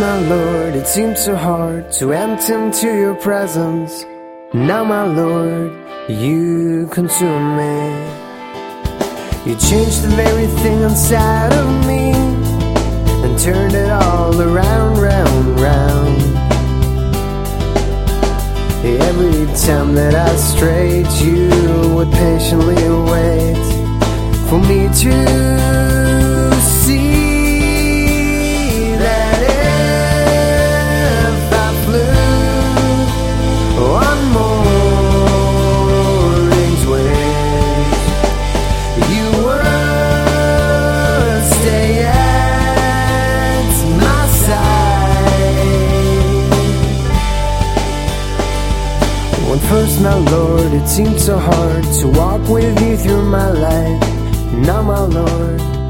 my Lord, it seemed so hard to enter into your presence. Now, my Lord, you consume me. You changed the very thing inside of me and turned it all around, round, round. Every time that I strayed, you would patiently wait for me to see that if I flew on morning's wings, you would stay at my side. When first, my Lord, it seemed so hard to walk with you through my life. Now, my Lord,